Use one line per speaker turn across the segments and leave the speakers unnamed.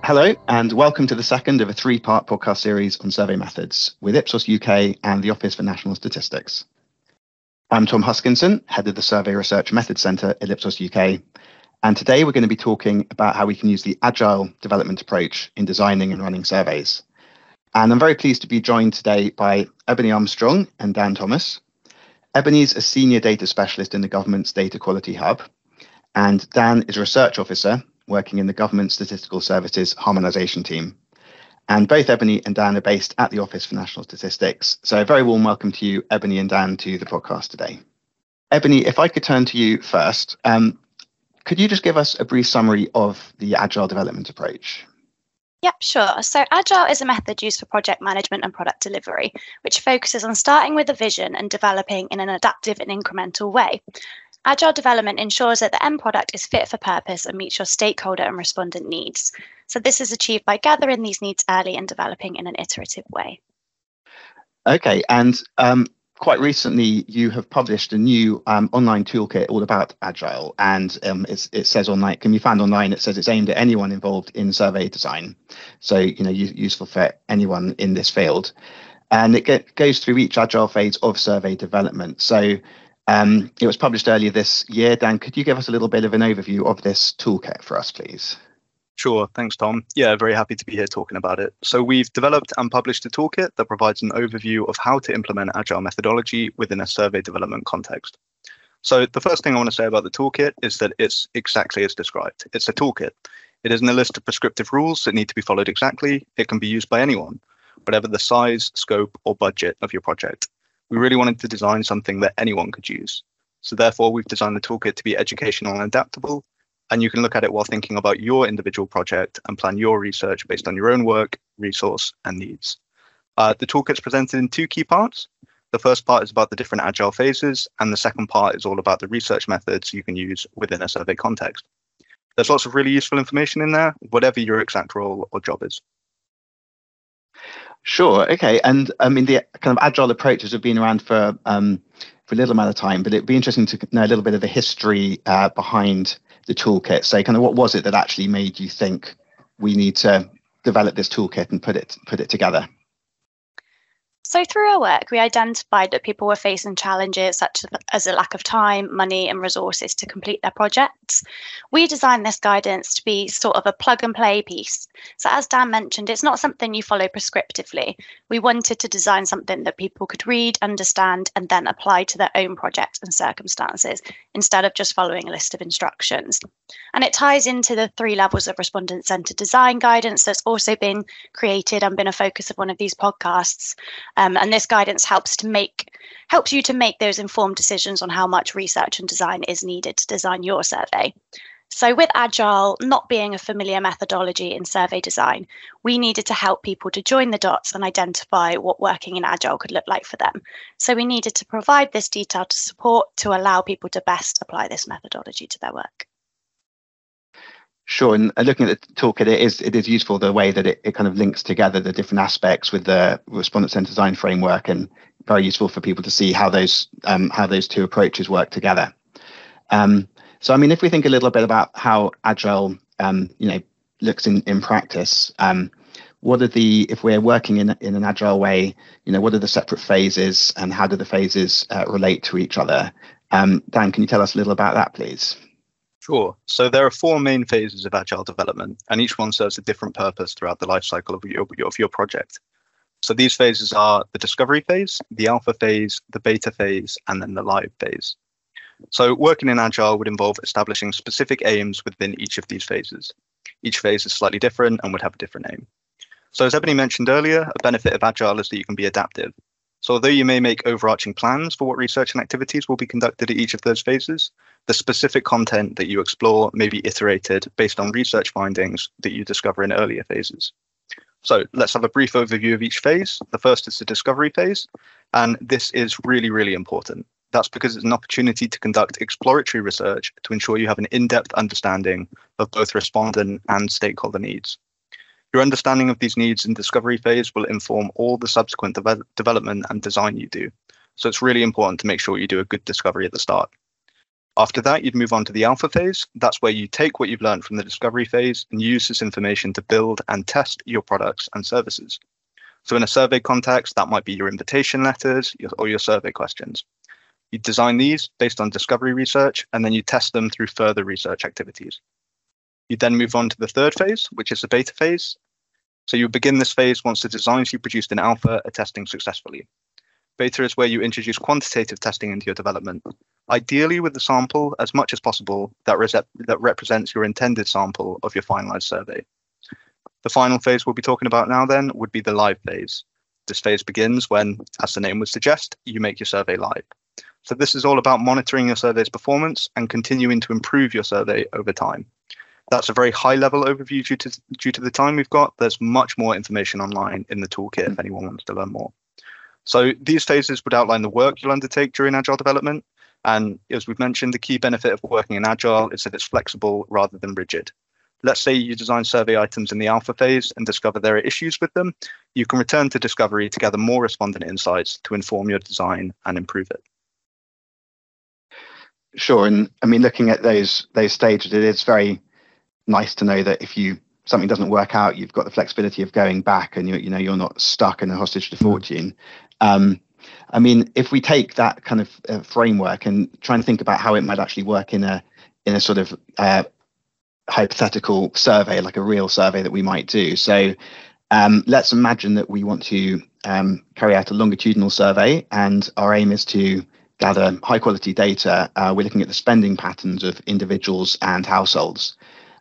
Hello, and welcome to the second of a three-part podcast series on survey methods with Ipsos UK and the Office for National Statistics. I'm Tom Huskinson, head of the Survey Research Methods Centre at Ipsos UK, and today we're going to be talking about how we can use the agile development approach in designing and running surveys. And I'm very pleased to be joined today by Ebony Armstrong and Dan Thomas. Ebony's a senior data specialist in the government's Data Quality Hub, and Dan is a research officer working in the Government Statistical Services Harmonisation Team. And both Ebony and Dan are based at the Office for National Statistics. So a very warm welcome to you, Ebony and Dan, to the podcast today. Ebony, if I could turn to you first, could you just give us a brief summary of the agile development approach?
Yep, sure. So Agile is a method used for project management and product delivery, which focuses on starting with a vision and developing in an adaptive and incremental way. Agile development ensures that the end product is fit for purpose and meets your stakeholder and respondent needs. So this is achieved by gathering these needs early and developing in an iterative way.
Okay, and quite recently you have published a new online toolkit all about Agile, and it says online, can be found online. It says it's aimed at anyone involved in survey design, so useful for anyone in this field, and it goes through each Agile phase of survey development. So it was published earlier this year. Dan, could you give us a little bit of an overview of this toolkit for us, please?
Sure, thanks, Tom. Yeah, very happy to be here talking about it. So we've developed and published a toolkit that provides an overview of how to implement Agile methodology within a survey development context. So the first thing I want to say about the toolkit is that it's exactly as described. It's a toolkit. It isn't a list of prescriptive rules that need to be followed exactly. It can be used by anyone, whatever the size, scope, or budget of your project. We really wanted to design something that anyone could use. So therefore, we've designed the toolkit to be educational and adaptable, and you can look at it while thinking about your individual project and plan your research based on your own work, resource, and needs. The toolkit's presented in two key parts. The first part is about the different Agile phases, and the second part is all about the research methods you can use within a survey context. There's lots of really useful information in there, whatever your exact role or job is.
Sure. Okay. And I mean, the kind of agile approaches have been around for a little amount of time, but it'd be interesting to know a little bit of the history behind the toolkit. So kind of what was it that actually made you think we need to develop this toolkit and put it together?
So through our work, we identified that people were facing challenges such as a lack of time, money, and resources to complete their projects. We designed this guidance to be sort of a plug and play piece. So as Dan mentioned, it's not something you follow prescriptively. We wanted to design something that people could read, understand, and then apply to their own projects and circumstances, instead of just following a list of instructions. And it ties into the 3 levels of respondent-centered design guidance that's also been created and been a focus of one of these podcasts. And this guidance helps you to make those informed decisions on how much research and design is needed to design your survey. So with Agile not being a familiar methodology in survey design, we needed to help people to join the dots and identify what working in Agile could look like for them. So we needed to provide this detailed support to allow people to best apply this methodology to their work.
Sure, and looking at the toolkit, it is useful the way that it kind of links together the different aspects with the respondent-centered design framework, and very useful for people to see how those two approaches work together. So, I mean, if we think a little bit about how Agile, looks in practice, if we're working in an Agile way, what are the separate phases and how do the phases relate to each other? Dan, can you tell us a little about that, please?
Sure. So there are 4 main phases of Agile development, and each one serves a different purpose throughout the life cycle of your project. So these phases are the discovery phase, the alpha phase, the beta phase, and then the live phase. So working in Agile would involve establishing specific aims within each of these phases. Each phase is slightly different and would have a different aim. So as Ebony mentioned earlier, a benefit of Agile is that you can be adaptive. So although you may make overarching plans for what research and activities will be conducted at each of those phases, the specific content that you explore may be iterated based on research findings that you discover in earlier phases. So let's have a brief overview of each phase. The first is the discovery phase, and this is really, really important. That's because it's an opportunity to conduct exploratory research to ensure you have an in-depth understanding of both respondent and stakeholder needs. Your understanding of these needs in discovery phase will inform all the subsequent development and design you do. So it's really important to make sure you do a good discovery at the start. After that, you'd move on to the alpha phase. That's where you take what you've learned from the discovery phase and use this information to build and test your products and services. So in a survey context, that might be your invitation letters or your survey questions. You design these based on discovery research, and then you test them through further research activities. You then move on to the third phase, which is the beta phase. So you begin this phase once the designs you produced in alpha are testing successfully. Beta is where you introduce quantitative testing into your development, ideally with the sample as much as possible that represents your intended sample of your finalized survey. The final phase we'll be talking about now then would be the live phase. This phase begins when, as the name would suggest, you make your survey live. So this is all about monitoring your survey's performance and continuing to improve your survey over time. That's a very high level overview due to the time we've got. There's much more information online in the toolkit if anyone wants to learn more. So these phases would outline the work you'll undertake during Agile development. And as we've mentioned, the key benefit of working in Agile is that it's flexible rather than rigid. Let's say you design survey items in the alpha phase and discover there are issues with them. You can return to discovery to gather more respondent insights to inform your design and improve it.
Sure. And I mean, looking at those stages, it is very nice to know that if something doesn't work out, you've got the flexibility of going back and you're not stuck in a hostage to fortune. I mean, if we take that kind of framework and try and think about how it might actually work in a sort of hypothetical survey, like a real survey that we might do. So let's imagine that we want to carry out a longitudinal survey, and our aim is to gather high quality data. We're looking at the spending patterns of individuals and households.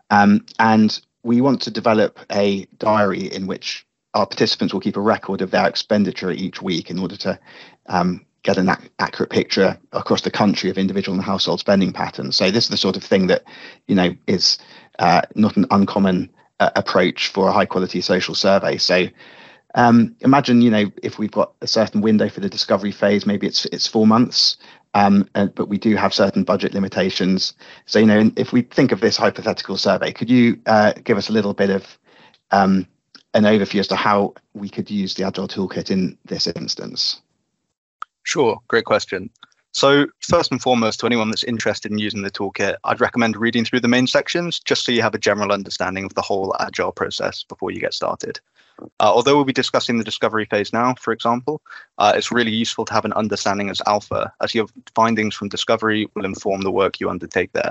And we want to develop a diary in which our participants will keep a record of their expenditure each week in order to get an accurate picture across the country of individual and household spending patterns. So this is the sort of thing that, is not an uncommon approach for a high quality social survey. So imagine, if we've got a certain window for the discovery phase, maybe it's 4 months. But we do have certain budget limitations. So, if we think of this hypothetical survey, could you give us a little bit of an overview as to how we could use the Agile Toolkit in this instance?
Sure, great question. So first and foremost, to anyone that's interested in using the toolkit, I'd recommend reading through the main sections just so you have a general understanding of the whole Agile process before you get started. Although we'll be discussing the discovery phase now, for example, it's really useful to have an understanding as alpha, as your findings from discovery will inform the work you undertake there.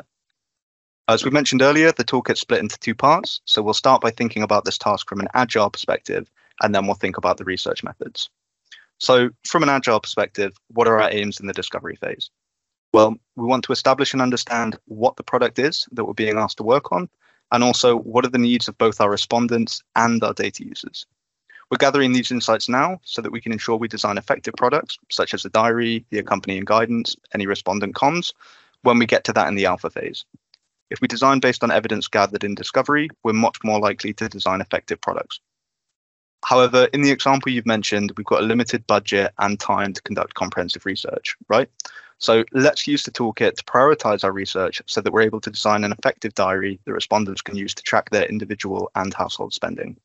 As we mentioned earlier, the toolkit's split into 2 parts. So we'll start by thinking about this task from an Agile perspective, and then we'll think about the research methods. So from an Agile perspective, what are our aims in the discovery phase? Well, we want to establish and understand what the product is that we're being asked to work on, and also what are the needs of both our respondents and our data users. We're gathering these insights now so that we can ensure we design effective products, such as the diary, the accompanying guidance, any respondent comms, when we get to that in the alpha phase. If we design based on evidence gathered in discovery, we're much more likely to design effective products. However, in the example you've mentioned, we've got a limited budget and time to conduct comprehensive research, right? So let's use the toolkit to prioritize our research so that we're able to design an effective diary that respondents can use to track their individual and household spending.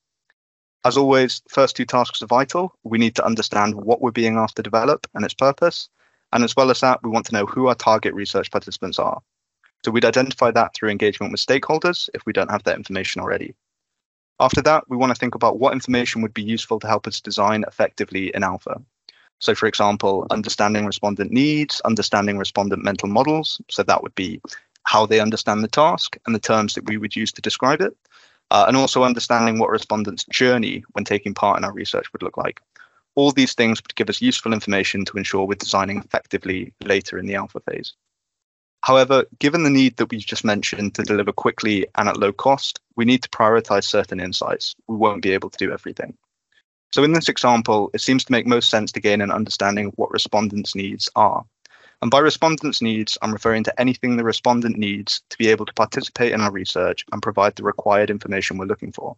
As always, first 2 tasks are vital. We need to understand what we're being asked to develop and its purpose. And as well as that, we want to know who our target research participants are. So we'd identify that through engagement with stakeholders if we don't have that information already. After that, we want to think about what information would be useful to help us design effectively in alpha. So for example, understanding respondent needs, understanding respondent mental models. So that would be how they understand the task and the terms that we would use to describe it. And also understanding what respondents' journey when taking part in our research would look like. All these things would give us useful information to ensure we're designing effectively later in the alpha phase. However, given the need that we've just mentioned to deliver quickly and at low cost, we need to prioritize certain insights. We won't be able to do everything. So in this example, it seems to make most sense to gain an understanding of what respondents' needs are. And by respondents' needs, I'm referring to anything the respondent needs to be able to participate in our research and provide the required information we're looking for.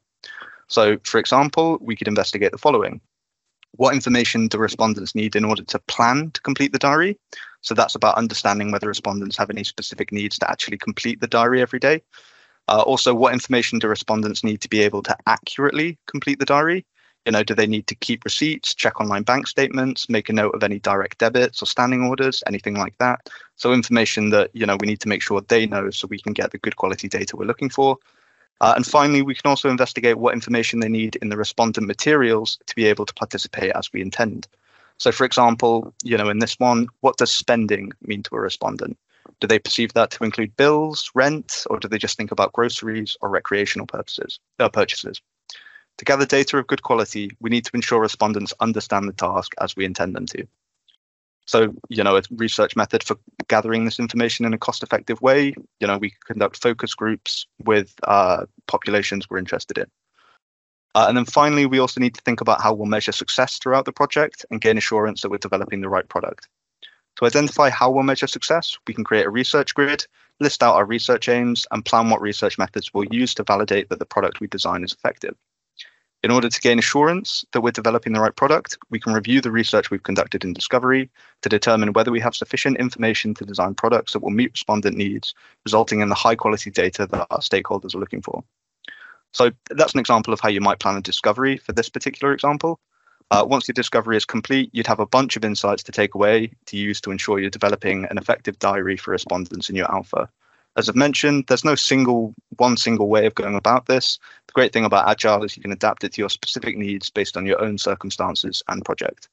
So for example, we could investigate the following. What information do respondents need in order to plan to complete the diary? So that's about understanding whether respondents have any specific needs to actually complete the diary every day. Also, what information do respondents need to be able to accurately complete the diary? Do they need to keep receipts, check online bank statements, make a note of any direct debits or standing orders, anything like that? So information that, we need to make sure they know so we can get the good quality data we're looking for. And finally, we can also investigate what information they need in the respondent materials to be able to participate as we intend. So for example, in this one, what does spending mean to a respondent? Do they perceive that to include bills, rent, or do they just think about groceries or recreational purchases? To gather data of good quality, we need to ensure respondents understand the task as we intend them to. So, a research method for gathering this information in a cost-effective way, we conduct focus groups with populations we're interested in. And then finally, we also need to think about how we'll measure success throughout the project and gain assurance that we're developing the right product. To identify how we'll measure success, we can create a research grid, list out our research aims, and plan what research methods we'll use to validate that the product we design is effective. In order to gain assurance that we're developing the right product, we can review the research we've conducted in discovery to determine whether we have sufficient information to design products that will meet respondent needs, resulting in the high quality data that our stakeholders are looking for. So that's an example of how you might plan a discovery for this particular example. Once your discovery is complete, you'd have a bunch of insights to take away to use to ensure you're developing an effective diary for respondents in your alpha. As I've mentioned, there's no one single way of going about this. The great thing about Agile is you can adapt it to your specific needs based on your own circumstances and project.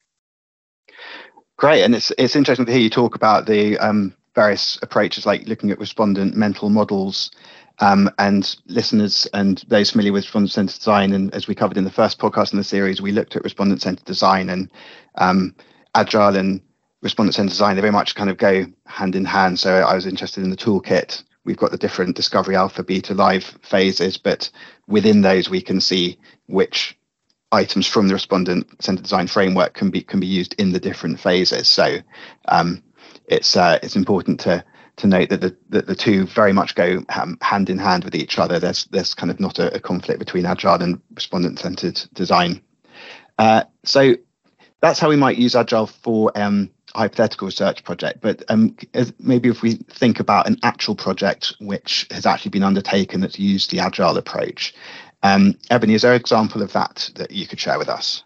Great, and it's interesting to hear you talk about the various approaches, like looking at respondent mental models, and listeners and those familiar with respondent-centered design. And as we covered in the first podcast in the series, we looked at respondent-centered design, and Agile and respondent-centered design, they very much kind of go hand in hand. So I was interested in the toolkit. We've got the different discovery, alpha, beta, live phases, but within those we can see which items from the respondent-centered design framework can be used in the different phases. So it's important to note that the two very much go hand in hand with each other. There's kind of not a conflict between Agile and respondent-centered design. So that's how we might use Agile for a hypothetical research project. But maybe if we think about an actual project which has actually been undertaken that's used the Agile approach, Ebony, is there an example of that you could share with us?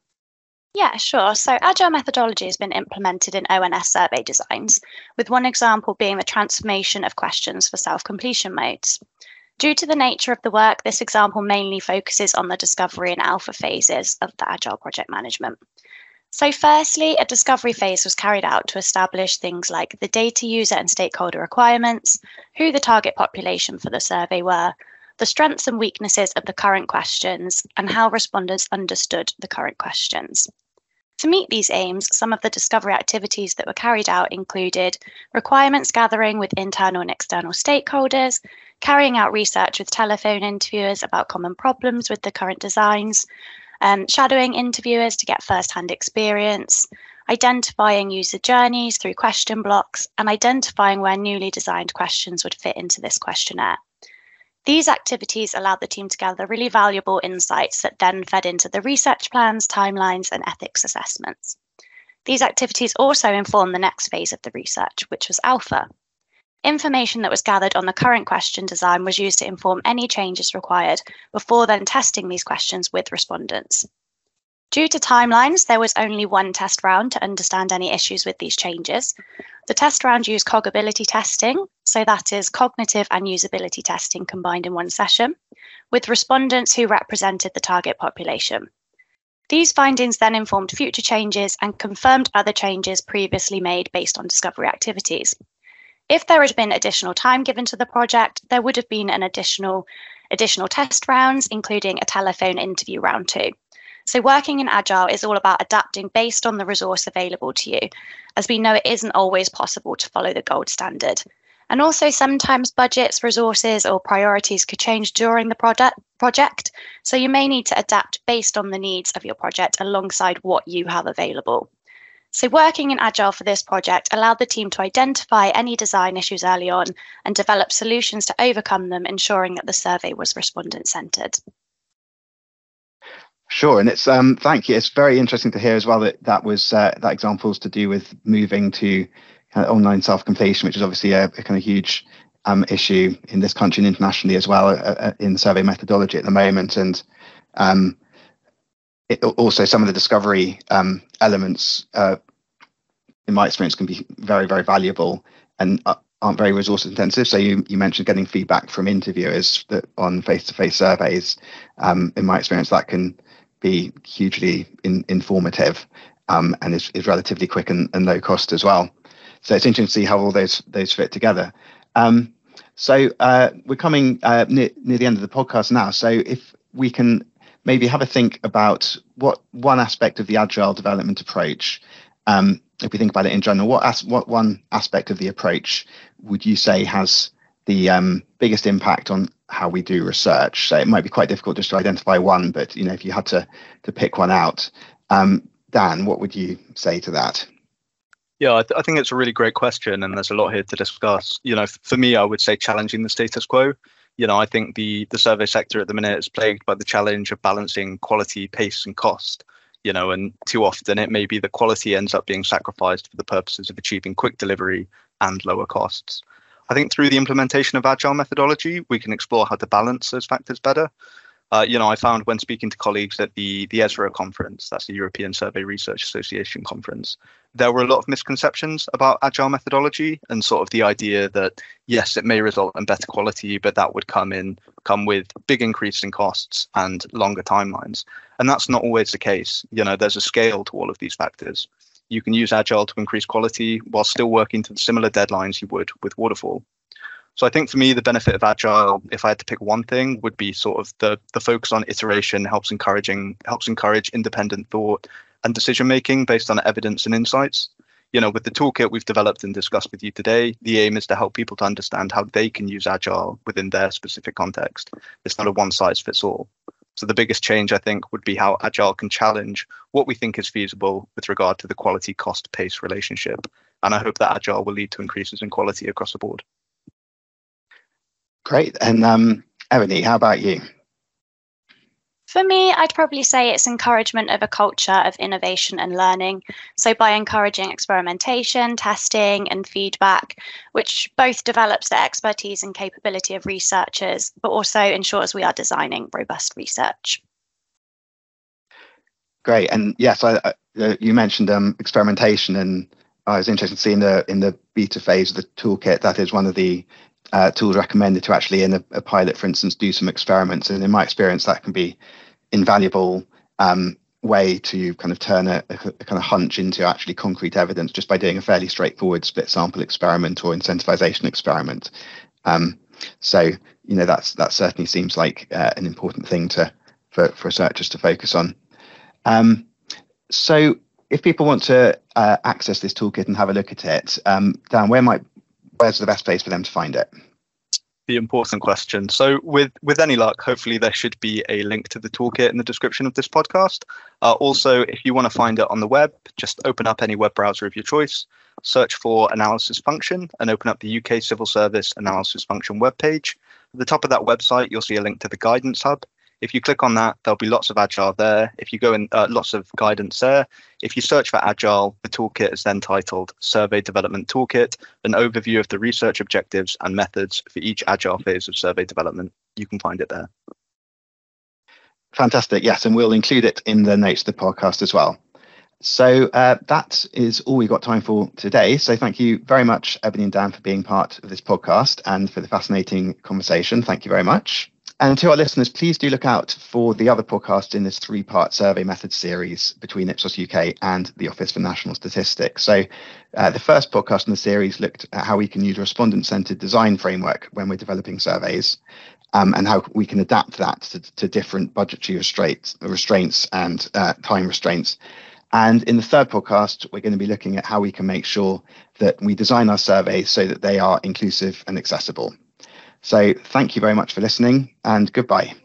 Yeah, sure. So Agile methodology has been implemented in ONS survey designs, with one example being the transformation of questions for self-completion modes. Due to the nature of the work, this example mainly focuses on the discovery and alpha phases of the Agile project management. So firstly, a discovery phase was carried out to establish things like the data user and stakeholder requirements, who the target population for the survey were, the strengths and weaknesses of the current questions, and how respondents understood the current questions. To meet these aims, some of the discovery activities that were carried out included requirements gathering with internal and external stakeholders, carrying out research with telephone interviewers about common problems with the current designs, shadowing interviewers to get first-hand experience, identifying user journeys through question blocks, and identifying where newly designed questions would fit into this questionnaire. These activities allowed the team to gather really valuable insights that then fed into the research plans, timelines, and ethics assessments. These activities also informed the next phase of the research, which was alpha. Information that was gathered on the current question design was used to inform any changes required before then testing these questions with respondents. Due to timelines, there was only one test round to understand any issues with these changes. The test round used cognibility testing, so that is cognitive and usability testing combined in one session, with respondents who represented the target population. These findings then informed future changes and confirmed other changes previously made based on discovery activities. If there had been additional time given to the project, there would have been an additional test rounds, including a telephone interview round 2. So working in Agile is all about adapting based on the resource available to you, as we know it isn't always possible to follow the gold standard. And also sometimes budgets, resources, or priorities could change during the project, so you may need to adapt based on the needs of your project alongside what you have available. So working in Agile for this project allowed the team to identify any design issues early on and develop solutions to overcome them, ensuring that the survey was respondent-centered.
Sure, and it's thank you. It's very interesting to hear as well that was that example is to do with moving to online self-completion, which is obviously a kind of huge issue in this country and internationally as well in survey methodology at the moment. And also some of the discovery elements, in my experience, can be very, very valuable and aren't very resource intensive. So you mentioned getting feedback from interviewers on face-to-face surveys. In my experience, that can be hugely informative and is relatively quick and low cost as well. So it's interesting to see how all those fit together. So we're coming near the end of the podcast now. So if we can maybe have a think about what one aspect of the agile development approach, if we think about it in general, what one aspect of the approach would you say has the biggest impact on how we do research? So it might be quite difficult just to identify one, but if you had to pick one out, Dan, what would you say to that?
Yeah, I think it's a really great question, and there's a lot here to discuss. For me, I would say challenging the status quo. I think the survey sector at the minute is plagued by the challenge of balancing quality, pace, and cost. And too often it may be the quality ends up being sacrificed for the purposes of achieving quick delivery and lower costs. I think through the implementation of agile methodology, we can explore how to balance those factors better. I found when speaking to colleagues at the ESRA conference, that's the European Survey Research Association conference, there were a lot of misconceptions about agile methodology and sort of the idea that, yes, it may result in better quality, but that would come with big increase in costs and longer timelines. And that's not always the case. There's a scale to all of these factors. You can use agile to increase quality while still working to the similar deadlines you would with waterfall. So I think for me, the benefit of agile, if I had to pick one thing, would be sort of the focus on iteration helps encourage independent thought and decision making based on evidence and insights. With the toolkit we've developed and discussed with you today, the aim is to help people to understand how they can use agile within their specific context. It's not a one size fits all. So the biggest change, I think, would be how agile can challenge what we think is feasible with regard to the quality cost pace relationship. And I hope that agile will lead to increases in quality across the board.
Great. And Ebony, how about you?
For me, I'd probably say it's encouragement of a culture of innovation and learning. So by encouraging experimentation, testing, and feedback, which both develops the expertise and capability of researchers, but also ensures we are designing robust research.
Great. And yes, you mentioned experimentation, and I was interested to see in the beta phase of the toolkit, that is one of the tools recommended to actually, in a pilot, for instance, do some experiments. And in my experience, that can be invaluable way to kind of turn a kind of hunch into actually concrete evidence just by doing a fairly straightforward split sample experiment or incentivization experiment. So that certainly seems like an important thing for researchers to focus on. So if people want to access this toolkit and have a look at it, Dan, where's the best place for them to find it?
The important question. So with any luck, hopefully there should be a link to the toolkit in the description of this podcast. Also, if you want to find it on the web, just open up any web browser of your choice, search for analysis function, and open up the UK Civil Service analysis function webpage. At the top of that website, you'll see a link to the guidance hub. If you click on that, there'll be lots of Agile there. If you go in, lots of guidance there. If you search for Agile, the toolkit is then titled Survey Development Toolkit, an overview of the research objectives and methods for each Agile phase of survey development. You can find it there.
Fantastic. Yes, and we'll include it in the notes of the podcast as well. So that is all we've got time for today. So thank you very much, Ebony and Dan, for being part of this podcast and for the fascinating conversation. Thank you very much. And to our listeners, please do look out for the other podcasts in this 3-part survey method series between Ipsos UK and the Office for National Statistics. So the first podcast in the series looked at how we can use a respondent-centered design framework when we're developing surveys, and how we can adapt that to different budgetary restraints and time restraints. And in the third podcast, we're going to be looking at how we can make sure that we design our surveys so that they are inclusive and accessible. So thank you very much for listening, and goodbye.